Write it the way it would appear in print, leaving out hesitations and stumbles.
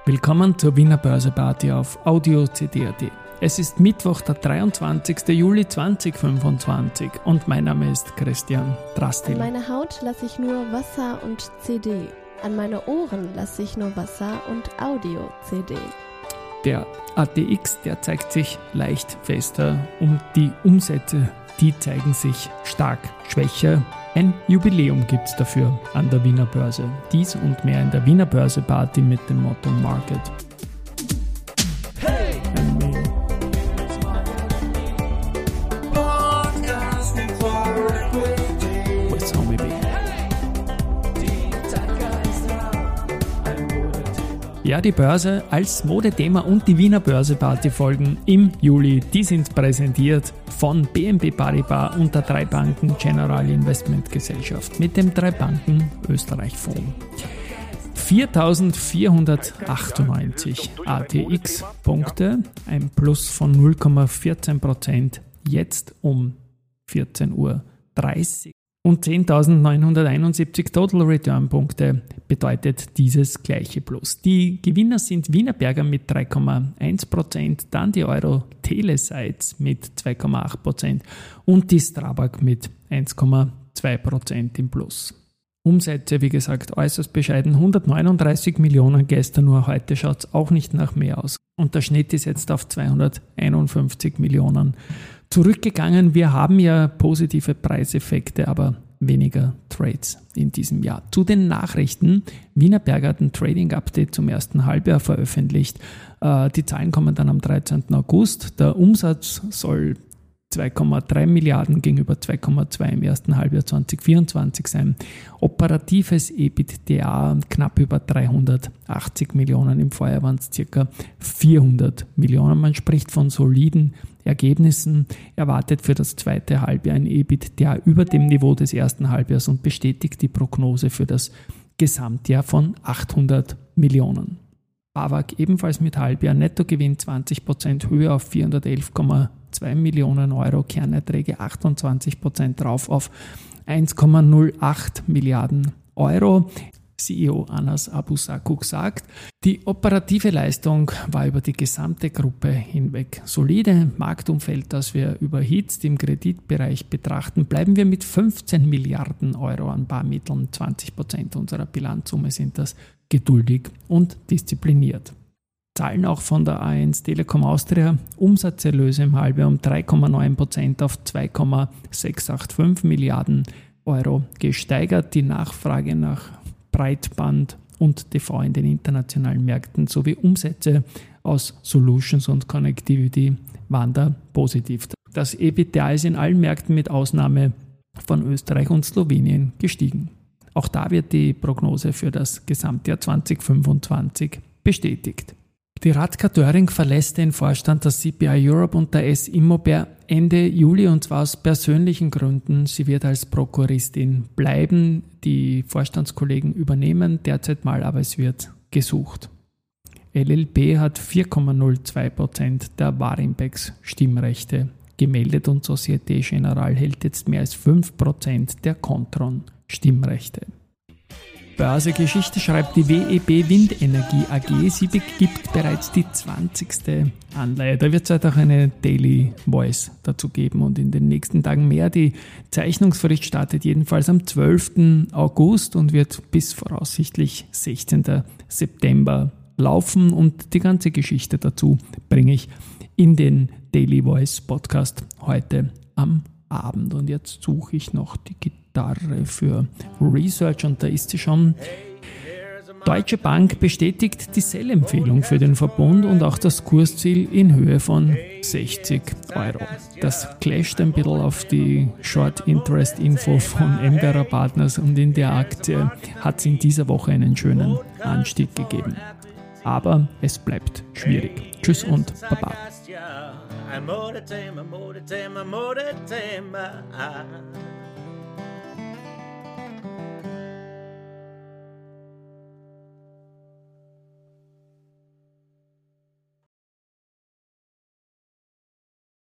Willkommen zur Wiener Börse-Party auf Audio CD.at. Es ist Mittwoch, der 23. Juli 2025 und mein Name ist Christian Drastil. An meine Haut lasse ich nur Wasser und CD. An meine Ohren lasse ich nur Wasser und Audio-CD. Der ATX, der zeigt sich leicht fester und die Umsätze, die zeigen sich stark schwächer. Ein Jubiläum gibt es dafür an der Wiener Börse. Dies und mehr in der Wiener Börse-Party mit dem Motto Market. Hey! What's on, baby? Ja, die Börse als Modethema und die Wiener Börse-Party-Folgen im Juli, die sind präsentiert von BNP Paribas und der 3 Banken General Investment Gesellschaft mit dem 3 Banken Österreich Fonds. 4.498 ATX-Punkte, ein Plus von 0,14%, jetzt um 14.30 Uhr. Und 10.971 Total Return Punkte bedeutet dieses gleiche Plus. Die Gewinner sind Wienerberger mit 3,1%, dann die Euro-Telesites mit 2,8% und die Strabag mit 1,2% im Plus. Umsätze, wie gesagt, äußerst bescheiden, 139 Millionen gestern, nur heute schaut es auch nicht nach mehr aus. Und der Schnitt ist jetzt auf 251 Millionen zurückgegangen. Wir haben ja positive Preiseffekte, aber weniger Trades in diesem Jahr. Zu den Nachrichten. Wienerberger hat ein Trading-Update zum ersten Halbjahr veröffentlicht. Die Zahlen kommen dann am 13. August. Der Umsatz soll 2,3 Milliarden gegenüber 2,2 im ersten Halbjahr 2024 sein. Operatives EBITDA knapp über 380 Millionen. Im Vorjahr waren es ca. 400 Millionen. Man spricht von soliden Ergebnissen, erwartet für das zweite Halbjahr ein EBITDA über dem Niveau des ersten Halbjahrs und bestätigt die Prognose für das Gesamtjahr von 800 Millionen. BAWAG ebenfalls mit Halbjahr, Nettogewinn 20% höher auf 411,2 Millionen Euro, Kernerträge 28% drauf auf 1,08 Milliarden Euro. CEO Anas Abusakuk sagt, die operative Leistung war über die gesamte Gruppe hinweg solide. Marktumfeld, das wir überhitzt im Kreditbereich betrachten, bleiben wir mit 15 Milliarden Euro an Barmitteln, 20% unserer Bilanzsumme sind das, geduldig und diszipliniert. Zahlen auch von der A1 Telekom Austria, Umsatzerlöse im Halbjahr um 3,9% auf 2,685 Milliarden Euro gesteigert. Die Nachfrage nach Breitband und TV in den internationalen Märkten sowie Umsätze aus Solutions und Connectivity waren da positiv. Das EBITDA ist in allen Märkten mit Ausnahme von Österreich und Slowenien gestiegen. Auch da wird die Prognose für das Gesamtjahr 2025 bestätigt. Die Radka Döring verlässt den Vorstand der CPI Europe und der S-Immobel Ende Juli und zwar aus persönlichen Gründen. Sie wird als Prokuristin bleiben. Die Vorstandskollegen übernehmen derzeit mal, aber es wird gesucht. LLP hat 4,02% der Warimpex Stimmrechte gemeldet und Société Générale hält jetzt mehr als 5% der Kontron Stimmrechte. Börsegeschichte schreibt die WEB Windenergie AG. Sie begibt bereits die 20. Anleihe. Da wird es halt auch eine Daily Voice dazu geben und in den nächsten Tagen mehr. Die Zeichnungsfrist startet jedenfalls am 12. August und wird bis voraussichtlich 16. September laufen und die ganze Geschichte dazu bringe ich in den Daily Voice Podcast heute am Abend. Und jetzt suche ich noch die Gitarre für Research und da ist sie schon. Deutsche Bank bestätigt die Sell-Empfehlung für den Verbund und auch das Kursziel in Höhe von 60 Euro. Das clasht ein bisschen auf die Short-Interest-Info von Emberer Partners und in der Aktie hat es in dieser Woche einen schönen Anstieg gegeben. Aber es bleibt schwierig. Tschüss und Baba. I'm more to tame, I'm more to tame, I'm more to tame.